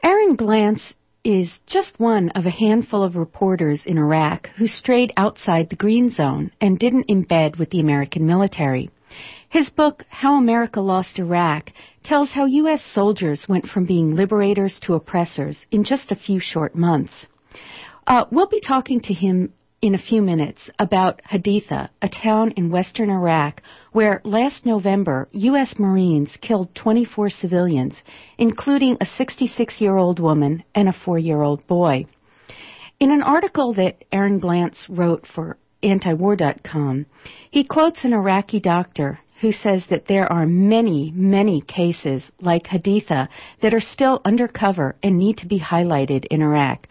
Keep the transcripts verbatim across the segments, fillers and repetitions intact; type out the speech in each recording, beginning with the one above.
Aaron Glantz is just one of a handful of reporters in Iraq who strayed outside the green zone and didn't embed with the American military. His book, How America Lost Iraq, tells how U S soldiers went from being liberators to oppressors in just a few short months. Uh, we'll be talking to him in a few minutes about Haditha, a town in western Iraq where last November U S Marines killed twenty-four civilians, including a sixty-six-year-old woman and a four-year-old boy. In an article that Aaron Glantz wrote for anti-war dot com, he quotes an Iraqi doctor who says that there are many, many cases like Haditha that are still undercover and need to be highlighted in Iraq.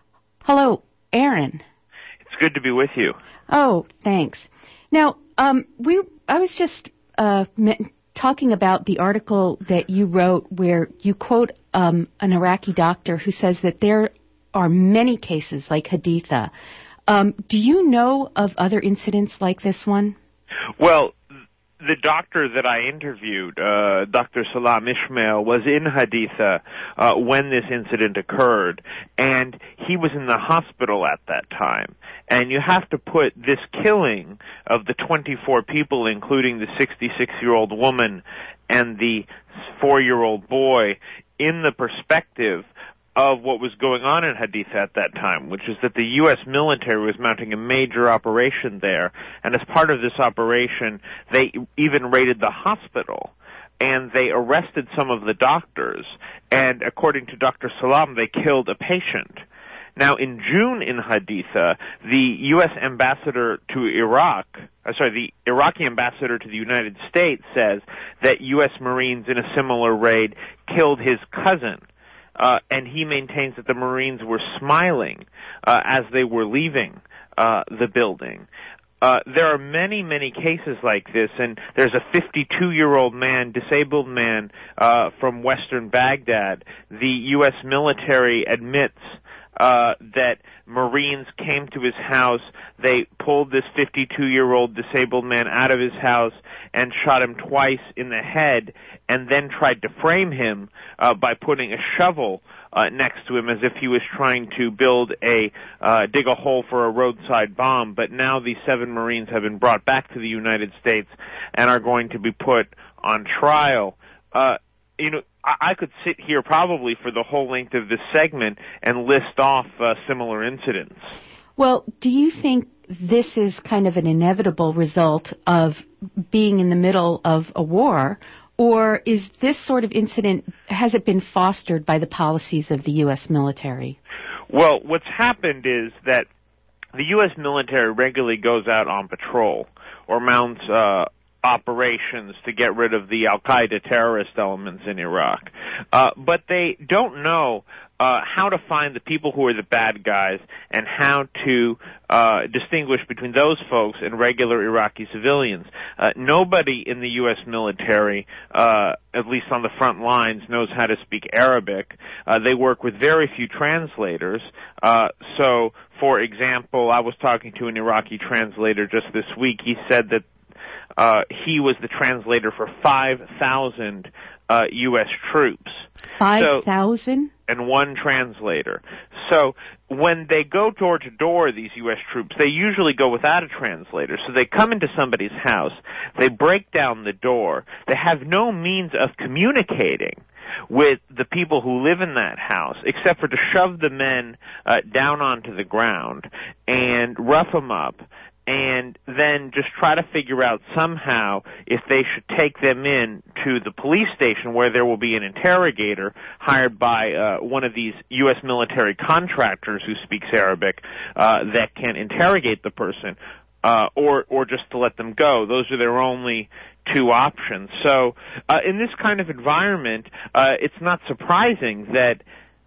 Hello, Aaron. It's good to be with you. Oh, thanks. Now, um, we I was just uh, talking about the article that you wrote where you quote um, an Iraqi doctor who says that there are many cases like Haditha. Um, do you know of other incidents like this one? Well, the doctor that I interviewed, uh, Doctor Salam Ismail, was in Haditha uh, when this incident occurred, and he was in the hospital at that time. And you have to put this killing of the twenty-four people, including the sixty-six-year-old woman and the four-year-old boy, in the perspective of what was going on in Haditha at that time, which is that the U S military was mounting a major operation there, and as part of this operation, they even raided the hospital, and they arrested some of the doctors, and according to Doctor Salam, they killed a patient. Now, in June in Haditha, the U S ambassador to Iraq, uh, sorry, the Iraqi ambassador to the United States says that U S Marines in a similar raid killed his cousin. Uh, and he maintains that the Marines were smiling uh, as they were leaving uh, the building. Uh, there are many, many cases like this, and there's a fifty-two-year-old man, disabled man uh, from western Baghdad. The U S military admits uh, that Marines came to his house. They pulled this fifty-two-year-old disabled man out of his house and shot him twice in the head, and then tried to frame him uh, by putting a shovel uh, next to him as if he was trying to build a, uh, dig a hole for a roadside bomb. But now these seven Marines have been brought back to the United States and are going to be put on trial. Uh, you know, I, I could sit here probably for the whole length of this segment and list off uh, similar incidents. Well, do you think this is kind of an inevitable result of being in the middle of a war, or is this sort of incident, has it been fostered by the policies of the U S military? Well, what's happened is that the U S military regularly goes out on patrol or mounts uh, operations to get rid of the Al-Qaeda terrorist elements in Iraq. Uh, but they don't know uh, how to find the people who are the bad guys and how to uh, distinguish between those folks and regular Iraqi civilians. Uh, nobody in the U S military, uh, at least on the front lines, knows how to speak Arabic. Uh, they work with very few translators. Uh, so, for example, I was talking to an Iraqi translator just this week. He said that Uh, he was the translator for five thousand uh, U S troops. five thousand? So, and one translator. So when they go door to door, these U S troops, they usually go without a translator. So they come into somebody's house, they break down the door, they have no means of communicating with the people who live in that house, except for to shove the men uh, down onto the ground and rough them up, and then just try to figure out somehow if they should take them in to the police station where there will be an interrogator hired by uh, one of these U S military contractors who speaks Arabic uh, that can interrogate the person, uh, or or just to let them go. Those are their only two options. So uh, in this kind of environment, uh, it's not surprising that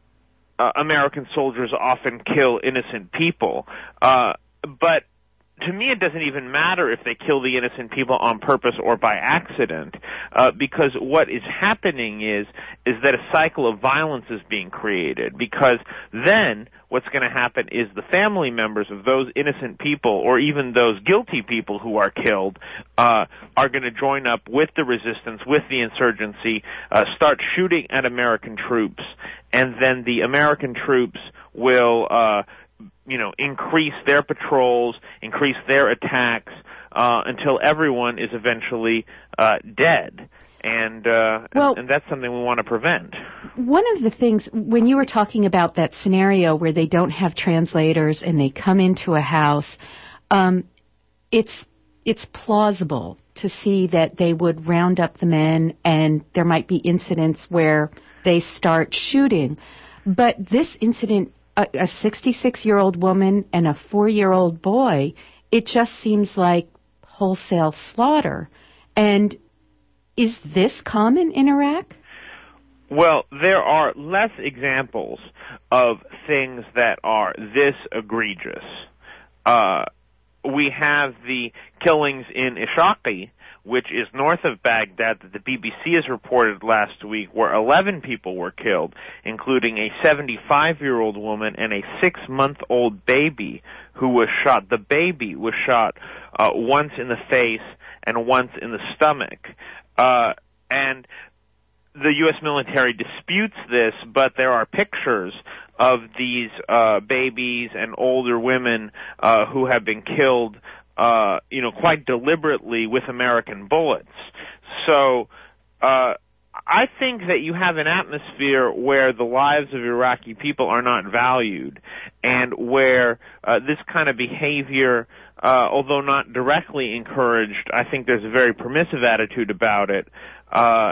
uh, American soldiers often kill innocent people. Uh, but to me, it doesn't even matter if they kill the innocent people on purpose or by accident, uh, because what is happening is is that a cycle of violence is being created, because then what's going to happen is the family members of those innocent people, or even those guilty people who are killed, uh, are going to join up with the resistance, with the insurgency, uh, start shooting at American troops, and then the American troops will, uh, you know, increase their patrols, increase their attacks, uh, until everyone is eventually uh, dead. And, uh, well, and, and that's something we want to prevent. One of the things, when you were talking about that scenario where they don't have translators and they come into a house, um, it's it's plausible to see that they would round up the men and there might be incidents where they start shooting. But this incident, a, a sixty-six-year-old woman and a four-year-old boy, it just seems like wholesale slaughter. And is this common in Iraq? Well, there are less examples of things that are this egregious. Uh, we have the killings in Ishaqi, which is north of Baghdad, that the B B C has reported last week, where eleven people were killed, including a seventy-five-year-old woman and a six-month-old baby who was shot. The baby was shot uh, once in the face and once in the stomach. Uh, and the U S military disputes this, but there are pictures of these uh, babies and older women uh, who have been killed, uh, you know, quite deliberately with American bullets. So uh, I think that you have an atmosphere where the lives of Iraqi people are not valued, and where uh, this kind of behavior, uh, although not directly encouraged, I think there's a very permissive attitude about it, uh,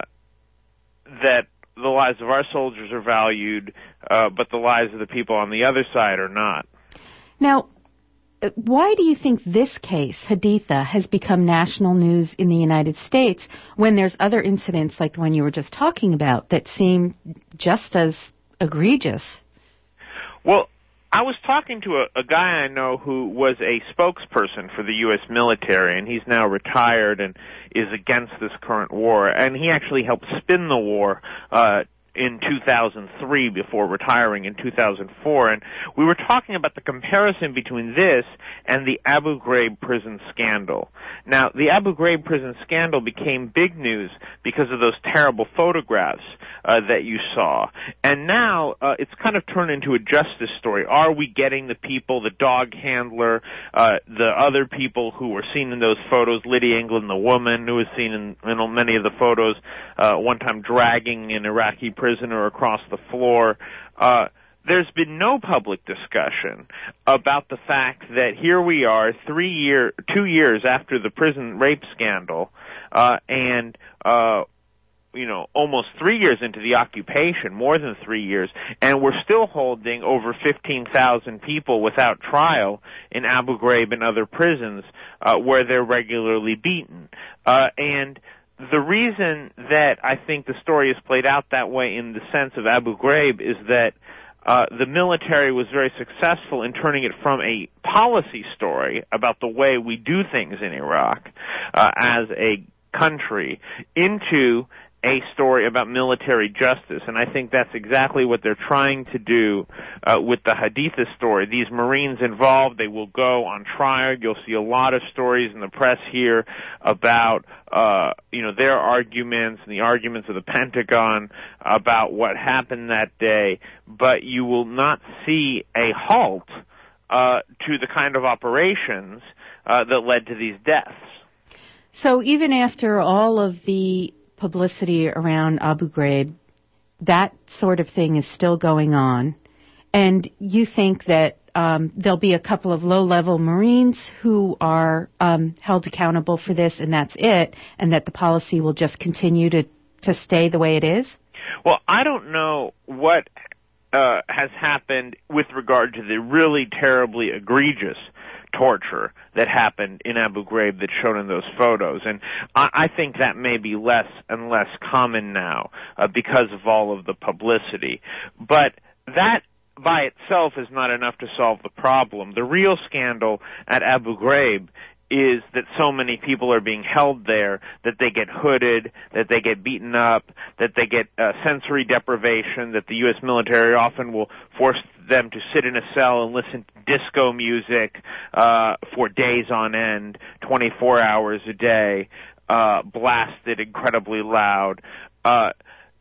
that the lives of our soldiers are valued, uh, but the lives of the people on the other side are not. Now, why do you think this case, Haditha, has become national news in the United States when there's other incidents like the one you were just talking about that seem just as egregious? Well, I was talking to a, a guy I know who was a spokesperson for the U S military, and he's now retired and is against this current war. And he actually helped spin the war uh, in two thousand three before retiring in two thousand four. And we were talking about the comparison between this and the Abu Ghraib prison scandal. Now, the Abu Ghraib prison scandal became big news because of those terrible photographs uh, that you saw. And now uh, it's kind of turned into a justice story. Are we getting the people, the dog handler, uh, the other people who were seen in those photos, Lydia England, the woman who was seen in, in many of the photos, uh, one time dragging an Iraqi prisoner across the floor? Uh, there's been no public discussion about the fact that here we are, three year, two years after the prison rape scandal, uh, and uh, you know, almost three years into the occupation, more than three years, and we're still holding over fifteen thousand people without trial in Abu Ghraib and other prisons uh, where they're regularly beaten. Uh, and the reason that I think the story is played out that way in the sense of Abu Ghraib is that uh, the military was very successful in turning it from a policy story about the way we do things in Iraq uh, as a country into a story about military justice, and I think that's exactly what they're trying to do uh, with the Haditha story. These Marines involved, they will go on trial. You'll see a lot of stories in the press here about, uh, you know, their arguments and the arguments of the Pentagon about what happened that day, but you will not see a halt uh, to the kind of operations uh, that led to these deaths. So even after all of the publicity around Abu Ghraib, that sort of thing is still going on, and you think that um, there'll be a couple of low-level Marines who are um, held accountable for this, and that's it, and that the policy will just continue to, to stay the way it is? Well, I don't know what uh, has happened with regard to the really terribly egregious torture that happened in Abu Ghraib that's shown in those photos. And I, I think that may be less and less common now uh, because of all of the publicity. But that by itself is not enough to solve the problem. The real scandal at Abu Ghraib is that so many people are being held there, that they get hooded, that they get beaten up, that they get uh, sensory deprivation, that the U S military often will force them to sit in a cell and listen to disco music uh, for days on end, twenty-four hours a day, uh, blasted incredibly loud. Uh,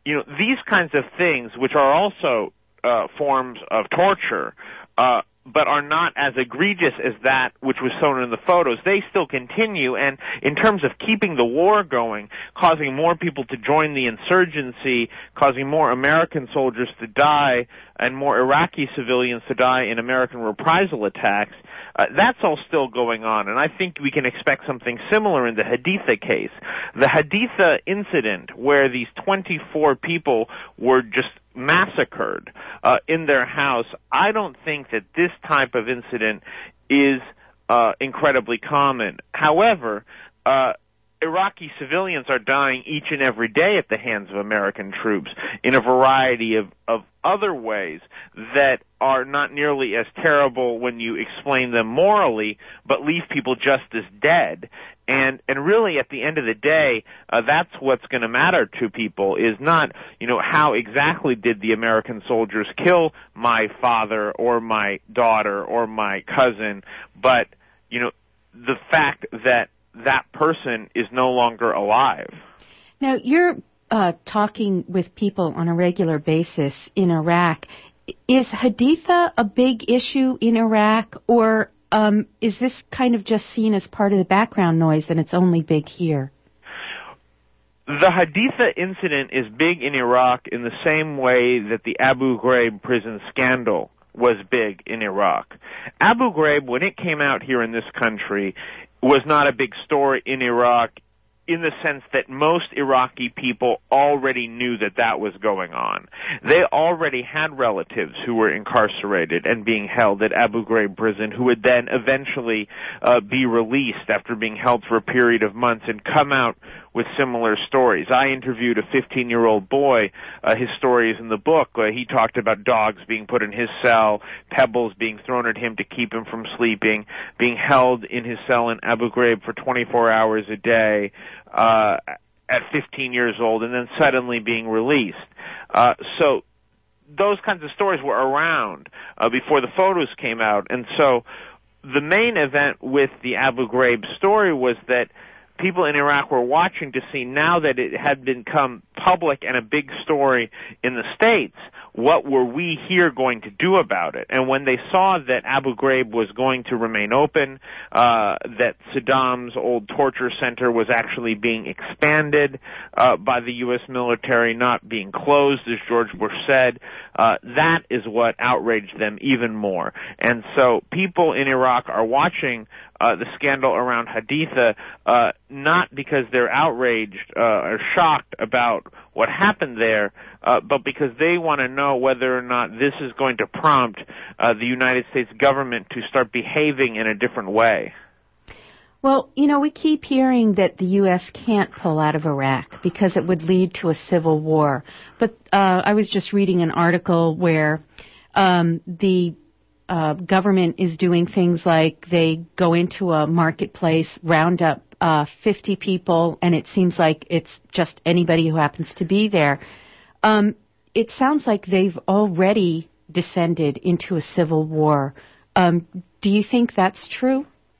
you know, these kinds of things, which are also uh, forms of torture, uh, but are not as egregious as that which was shown in the photos, they still continue. And in terms of keeping the war going, causing more people to join the insurgency, causing more American soldiers to die and more Iraqi civilians to die in American reprisal attacks, uh, that's all still going on. And I think we can expect something similar in the Haditha case. The Haditha incident, where these twenty-four people were just massacred uh, in their house, I don't think that this type of incident is uh, incredibly common. However, uh, Iraqi civilians are dying each and every day at the hands of American troops in a variety of, of other ways that are not nearly as terrible when you explain them morally, but leave people just as dead. And and really, at the end of the day, uh, that's what's going to matter to people, is not, you know, how exactly did the American soldiers kill my father or my daughter or my cousin, but, you know, the fact that that person is no longer alive. Now, you're uh, talking with people on a regular basis in Iraq. Is Haditha a big issue in Iraq, or um, is this kind of just seen as part of the background noise and it's only big here? The Haditha incident is big in Iraq in the same way that the Abu Ghraib prison scandal was big in Iraq. Abu Ghraib, when it came out here in this country, was not a big story in Iraq in the sense that most Iraqi people already knew that that was going on. They already had relatives who were incarcerated and being held at Abu Ghraib prison, who would then eventually uh, be released after being held for a period of months and come out with similar stories. I interviewed a fifteen-year-old boy. Uh, his story is in the book. Uh, he talked about dogs being put in his cell, pebbles being thrown at him to keep him from sleeping, being held in his cell in Abu Ghraib for twenty-four hours a day uh, at fifteen years old, and then suddenly being released. Uh, so those kinds of stories were around uh, before the photos came out. And so the main event with the Abu Ghraib story was that people in Iraq were watching to see, now that it had become public and a big story in the States, what were we here going to do about it? And when they saw that Abu Ghraib was going to remain open, uh, that Saddam's old torture center was actually being expanded uh, by the U S military, not being closed, as George Bush said, uh, that is what outraged them even more. And so people in Iraq are watching Uh, the scandal around Haditha, uh, not because they're outraged uh, or shocked about what happened there, uh, but because they want to know whether or not this is going to prompt uh, the United States government to start behaving in a different way. Well, you know, we keep hearing that the U S can't pull out of Iraq because it would lead to a civil war. But uh, I was just reading an article where um, the Uh, government is doing things like they go into a marketplace, round up uh, fifty people, and it seems like it's just anybody who happens to be there. Um, it sounds like they've already descended into a civil war. Um, do you think that's true?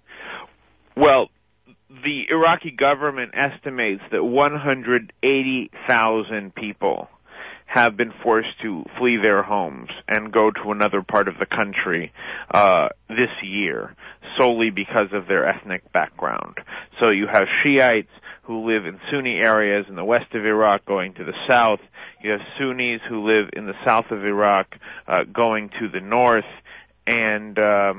Well, the Iraqi government estimates that one hundred eighty thousand people have been forced to flee their homes and go to another part of the country uh, this year, solely because of their ethnic background. So you have Shiites who live in Sunni areas in the west of Iraq going to the south. You have Sunnis who live in the south of Iraq uh, going to the north. And, um,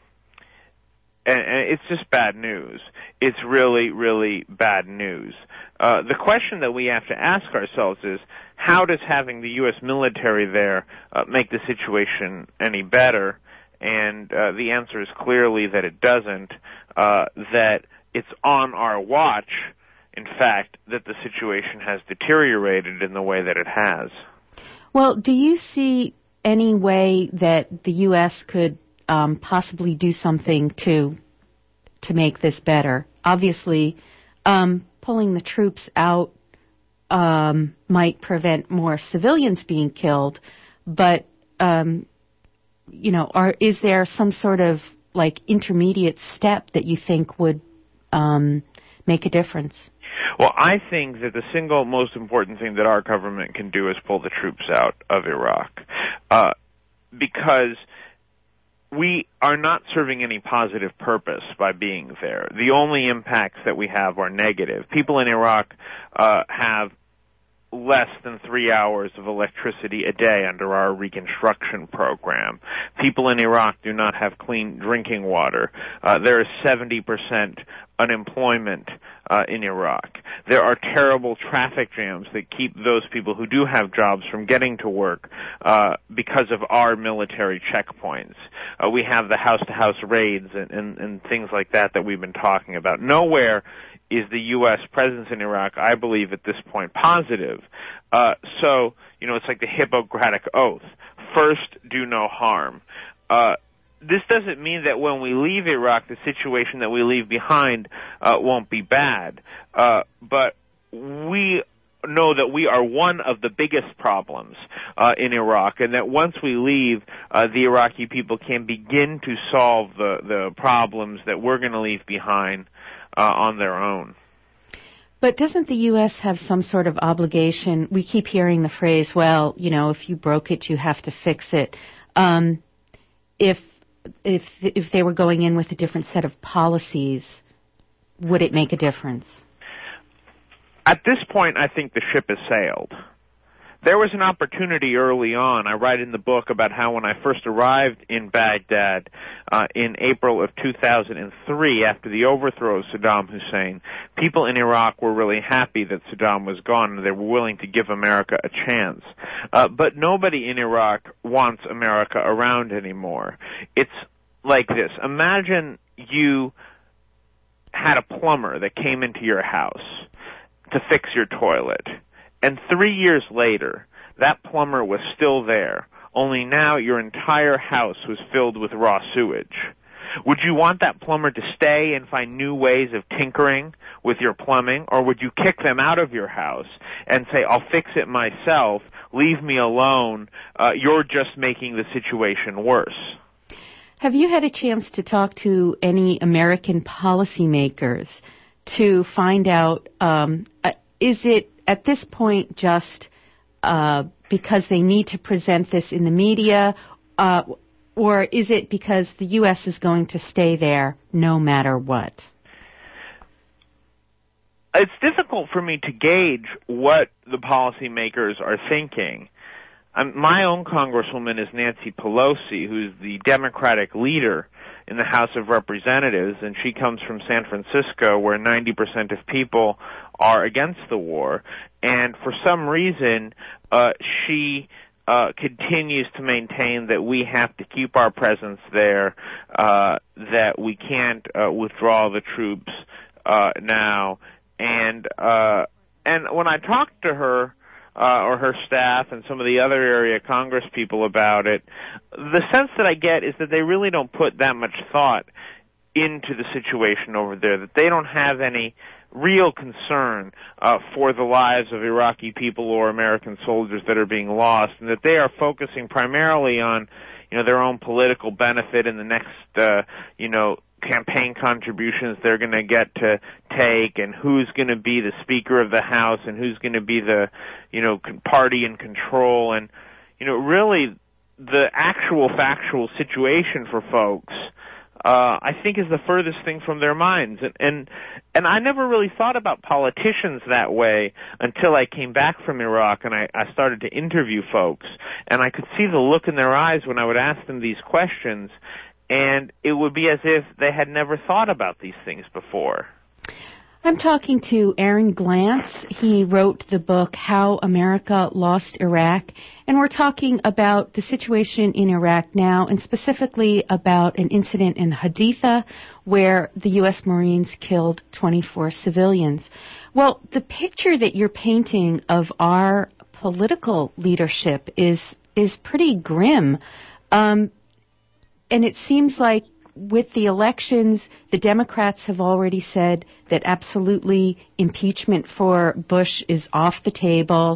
and, and it's just bad news. It's really, really bad news. Uh, the question that we have to ask ourselves is, how does having the U S military there uh, make the situation any better? And uh, the answer is clearly that it doesn't, uh, that it's on our watch, in fact, that the situation has deteriorated in the way that it has. Well, do you see any way that the U S could um, possibly do something to to make this better? Obviously, um, pulling the troops out Um, might prevent more civilians being killed, but um, you know, are is there some sort of like intermediate step that you think would um, make a difference? Well, I think that the single most important thing that our government can do is pull the troops out of Iraq, uh, because we are not serving any positive purpose by being there. The only impacts that we have are negative. People in Iraq uh, have less than three hours of electricity a day under our reconstruction program. People in Iraq do not have clean drinking water. Uh, there is seventy percent unemployment uh, in Iraq. There are terrible traffic jams that keep those people who do have jobs from getting to work uh, because of our military checkpoints. Uh, we have the house-to-house raids and, and, and things like that that we've been talking about. Nowhere is the U S presence in Iraq, I believe, at this point, positive. Uh, so, you know, it's like the Hippocratic Oath. First, do no harm. Uh, this doesn't mean that when we leave Iraq, the situation that we leave behind uh, won't be bad. Uh, but we know that we are one of the biggest problems uh, in Iraq, and that once we leave, uh, the Iraqi people can begin to solve the, the problems that we're going to leave behind uh, on their own. But doesn't the U S have some sort of obligation? We keep hearing the phrase, well, you know, if you broke it, you have to fix it. Um, if if if they were going in with a different set of policies, would it make a difference? At this point, I think the ship has sailed. There was an opportunity early on. I write in the book about how when I first arrived in Baghdad uh, in April of two thousand three, after the overthrow of Saddam Hussein, people in Iraq were really happy that Saddam was gone, and they were willing to give America a chance. Uh, but nobody in Iraq wants America around anymore. It's like this. Imagine you had a plumber that came into your house to fix your toilet. And three years later, that plumber was still there, only now your entire house was filled with raw sewage. Would you want that plumber to stay and find new ways of tinkering with your plumbing, or would you kick them out of your house and say, I'll fix it myself, leave me alone, uh, you're just making the situation worse? Have you had a chance to talk to any American policymakers to find out, um, uh, is it at this point just uh, because they need to present this in the media, uh, or is it because the U S is going to stay there no matter what? It's difficult for me to gauge what the policymakers are thinking. Um, my own congresswoman is Nancy Pelosi, who's the Democratic leader in the House of Representatives, and she comes from San Francisco, where ninety percent of people are against the war. And for some reason, uh, she uh, continues to maintain that we have to keep our presence there, uh, that we can't uh, withdraw the troops uh, now. And uh, and when I talked to her, Uh, or her staff and some of the other area Congress people about it, the sense that I get is that they really don't put that much thought into the situation over there, that they don't have any real concern uh, for the lives of Iraqi people or American soldiers that are being lost, and that they are focusing primarily on, you know, their own political benefit in the next, uh, you know, campaign contributions they're going to get to take, and who's going to be the Speaker of the House, and who's going to be the, you know, party in control. And, you know, really the actual factual situation for folks, uh, I think is the furthest thing from their minds. And, and, and I never really thought about politicians that way until I came back from Iraq and I, I started to interview folks. And I could see the look in their eyes when I would ask them these questions, and it would be as if they had never thought about these things before. I'm talking to Aaron Glantz. He wrote the book, How America Lost Iraq, and we're talking about the situation in Iraq now, and specifically about an incident in Haditha where the U S Marines killed twenty-four civilians. Well, the picture that you're painting of our political leadership is is pretty grim. Um, and it seems like with the elections, the Democrats have already said that absolutely impeachment for Bush is off the table.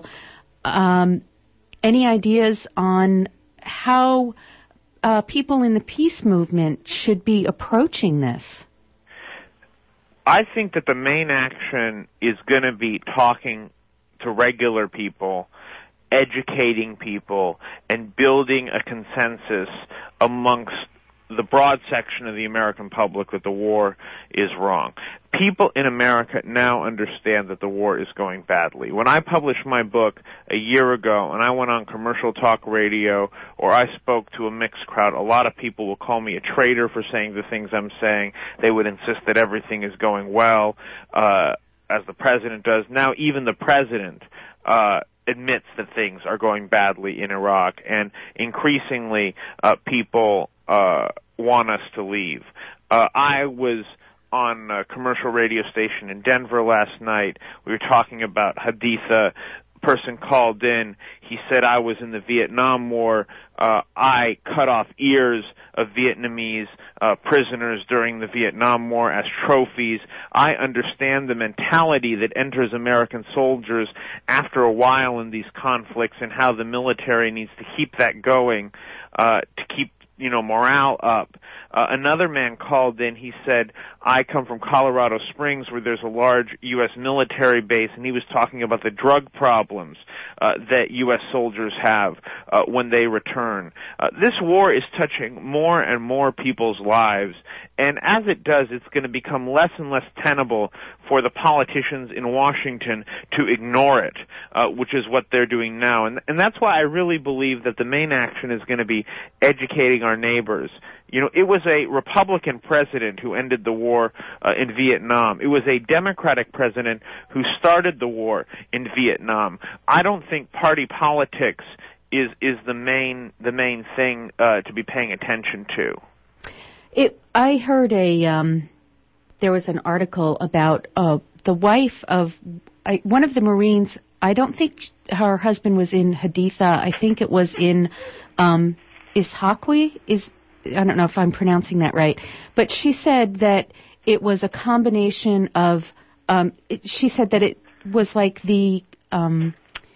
Um, any ideas on how uh, people in the peace movement should be approaching this? I think that the main action is going to be talking to regular people, educating people, and building a consensus amongst the broad section of the American public that the war is wrong. People in America now understand that the war is going badly. When I published my book a year ago and I went on commercial talk radio or I spoke to a mixed crowd, a lot of people will call me a traitor for saying the things I'm saying. They would insist that everything is going well, uh, as the president does. Now even the president uh admits that things are going badly in Iraq, and increasingly uh, people uh, want us to leave. Uh, I was on a commercial radio station in Denver last night. We were talking about Haditha. Person called in. He said, I was in the Vietnam War. Uh, I cut off ears of Vietnamese uh, prisoners during the Vietnam War as trophies. I understand the mentality that enters American soldiers after a while in these conflicts and how the military needs to keep that going, uh, to keep, you know, morale up. Uh, another man called in. He said, I come from Colorado Springs where there's a large U S military base, and he was talking about the drug problems uh, that U S soldiers have uh, when they return. Uh, this war is touching more and more people's lives, and as it does, it's going to become less and less tenable for the politicians in Washington to ignore it, uh, which is what they're doing now. And, and that's why I really believe that the main action is going to be educating our neighbors. You know, it was a Republican president who ended the war uh, in Vietnam. It was a Democratic president who started the war in Vietnam. I don't think party politics is is the main the main thing uh, to be paying attention to. It. I heard a um, there was an article about uh, the wife of I, one of the Marines. I don't think her husband was in Haditha. I think it was in um, Ishaqui. Is I don't know if I'm pronouncing that right, but she said that it was a combination of, um, it, she said that it was like the um,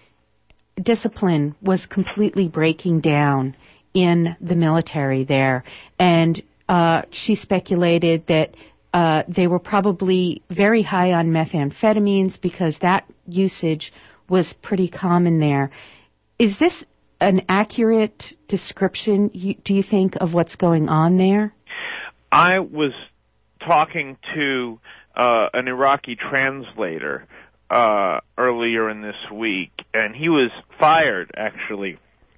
discipline was completely breaking down in the military there, and uh, she speculated that uh, they were probably very high on methamphetamines because that usage was pretty common there. Is this an accurate description, you, do you think, of what's going on there? I was talking to uh, an Iraqi translator uh, earlier in this week, and he was fired, actually,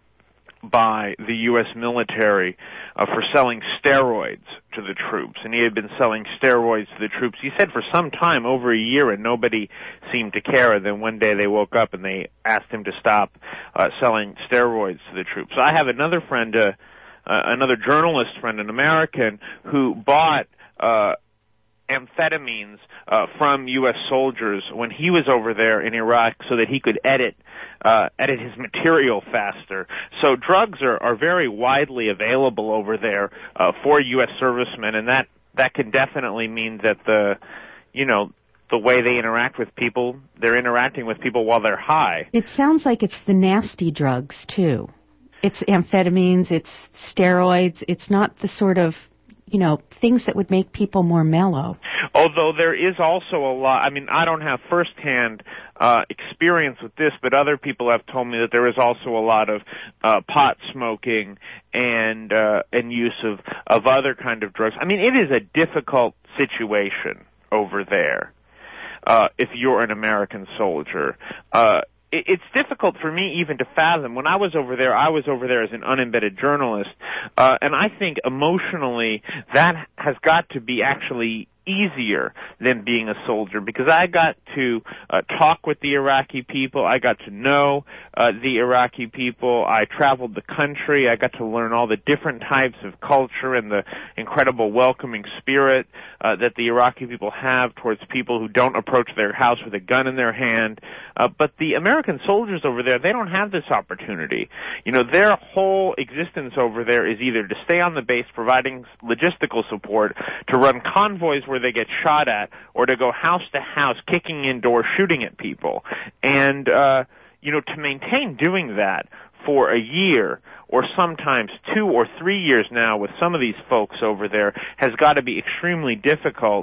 by the U S military uh, for selling steroids to the troops. And he had been selling steroids to the troops, he said, for some time, over a year, and nobody seemed to care. And then one day they woke up and they asked him to stop uh, selling steroids to the troops. I have another friend, uh, uh, another journalist friend, an American, who bought uh, amphetamines uh, from U S soldiers when he was over there in Iraq so that he could edit uh, edit his material faster. So drugs are, are very widely available over there uh, for U S servicemen, and that, that can definitely mean that the, you know, the way they interact with people, they're interacting with people while they're high. It sounds like it's the nasty drugs, too. It's amphetamines, it's steroids, it's not the sort of, you know, things that would make people more mellow. Although there is also a lot, I mean, I don't have firsthand uh, experience with this, but other people have told me that there is also a lot of uh, pot smoking and uh, and use of, of other kind of drugs. I mean, it is a difficult situation over there uh, if you're an American soldier. Uh It's difficult for me even to fathom. When I was over there, I was over there as an unembedded journalist, uh, and I think emotionally that has got to be actually easier than being a soldier, because I got to uh, talk with the Iraqi people. I got to know uh, the Iraqi people. I traveled the country. I got to learn all the different types of culture and the incredible welcoming spirit uh, that the Iraqi people have towards people who don't approach their house with a gun in their hand. Uh, but the American soldiers over there, they don't have this opportunity. You know, their whole existence over there is either to stay on the base providing logistical support, to run convoys where they get shot at, or to go house to house, kicking in doors, shooting at people. And, uh, you know, to maintain doing that for a year, or sometimes two or three years now with some of these folks over there, has got to be extremely difficult.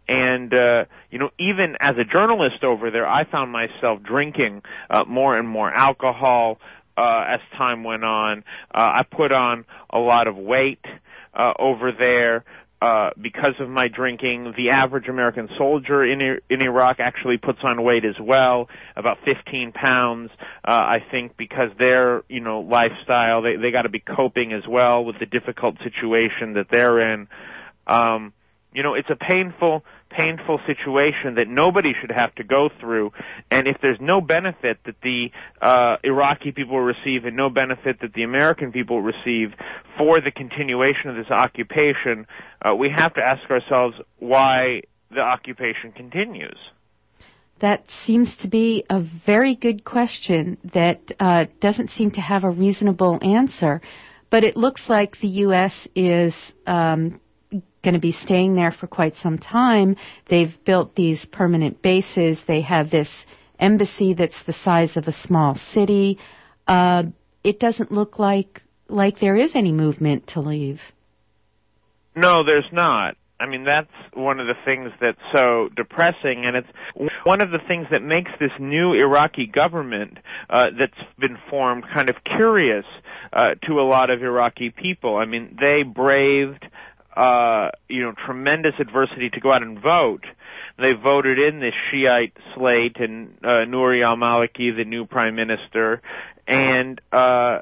And, uh, you know, even as a journalist over there, I found myself drinking uh, more and more alcohol uh, as time went on. Uh, I put on a lot of weight uh, over there. Uh, because of my drinking. The average American soldier in in Iraq actually puts on weight as well, about fifteen pounds. Uh, I think because their, you know, lifestyle, they they got to be coping as well with the difficult situation that they're in. Um, you know, it's a painful, painful situation that nobody should have to go through. And if there's no benefit that the uh, Iraqi people receive and no benefit that the American people receive for the continuation of this occupation, uh, we have to ask ourselves why the occupation continues. That seems to be a very good question that uh, doesn't seem to have a reasonable answer. But it looks like the U S is um, going to be staying there for quite some time. They've built these permanent bases. They have this embassy that's the size of a small city. Uh, it doesn't look like like there is any movement to leave. No, there's not. I mean, that's one of the things that's so depressing, and it's one of the things that makes this new Iraqi government uh, that's been formed kind of curious uh, to a lot of Iraqi people. I mean, they braved Uh, you know, tremendous adversity to go out and vote. They voted in this Shiite slate and uh, Nouri al-Maliki, the new prime minister, and uh,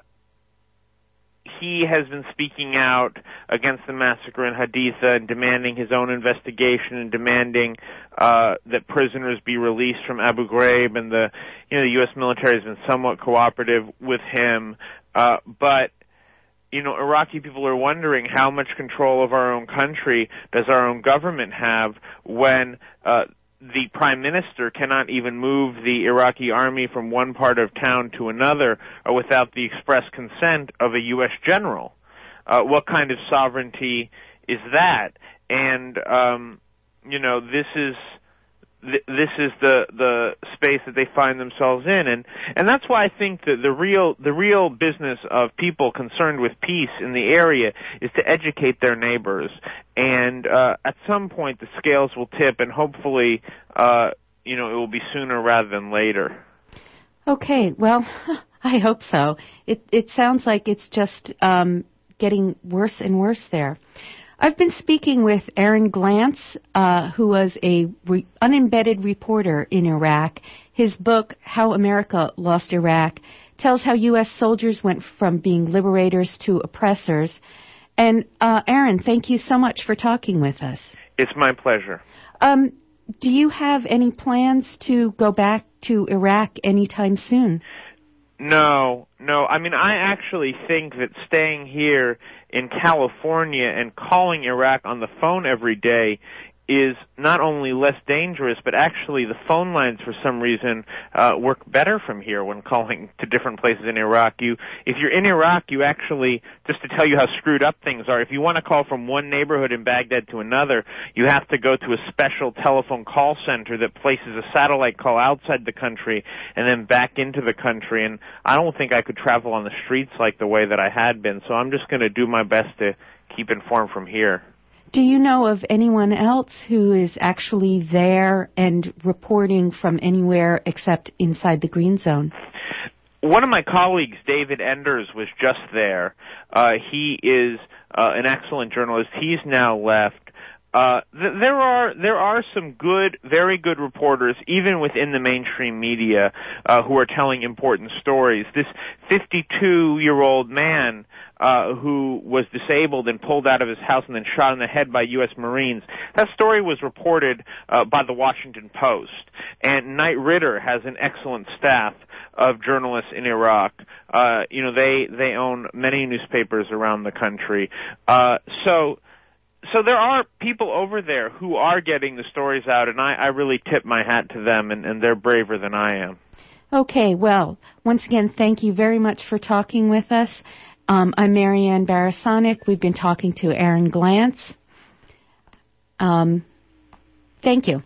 he has been speaking out against the massacre in Haditha and demanding his own investigation and demanding uh, that prisoners be released from Abu Ghraib, and the, you know, the U S military has been somewhat cooperative with him, uh, but you know, Iraqi people are wondering how much control of our own country does our own government have when uh, the prime minister cannot even move the Iraqi army from one part of town to another or without the express consent of a U S general. Uh, what kind of sovereignty is that? And, um, you know, this is... This is the the space that they find themselves in, and and that's why I think that the real the real business of people concerned with peace in the area is to educate their neighbors, and uh, at some point the scales will tip, and hopefully, uh, you know, it will be sooner rather than later. Okay, well, I hope so. It it sounds like it's just um, getting worse and worse there. I've been speaking with Aaron Glantz, uh, who was a re- unembedded reporter in Iraq. His book, How America Lost Iraq, tells how U S soldiers went from being liberators to oppressors. And uh, Aaron, thank you so much for talking with us. It's my pleasure. Um, do you have any plans to go back to Iraq anytime soon? No, no. I mean, I actually think that staying here in California and calling Iraq on the phone every day is not only less dangerous, but actually the phone lines for some reason uh, work better from here when calling to different places in Iraq. You, if you're in Iraq, you actually, just to tell you how screwed up things are, if you want to call from one neighborhood in Baghdad to another, you have to go to a special telephone call center that places a satellite call outside the country and then back into the country. And I don't think I could travel on the streets like the way that I had been, so I'm just going to do my best to keep informed from here. Do you know of anyone else who is actually there and reporting from anywhere except inside the green zone? One of my colleagues, David Enders, was just there. Uh, he is uh, an excellent journalist. He's now left. Uh, th- there are there are some good, very good reporters, even within the mainstream media, uh, who are telling important stories. This fifty-two-year-old man uh, who was disabled and pulled out of his house and then shot in the head by U S Marines, that story was reported uh, by the Washington Post. And Knight Ridder has an excellent staff of journalists in Iraq. Uh, you know, they they own many newspapers around the country. Uh, so. So there are people over there who are getting the stories out, and I, I really tip my hat to them, and, and they're braver than I am. Okay, well, once again, thank you very much for talking with us. Um, I'm Marianne Barasonic. We've been talking to Aaron Glantz. Um, thank you.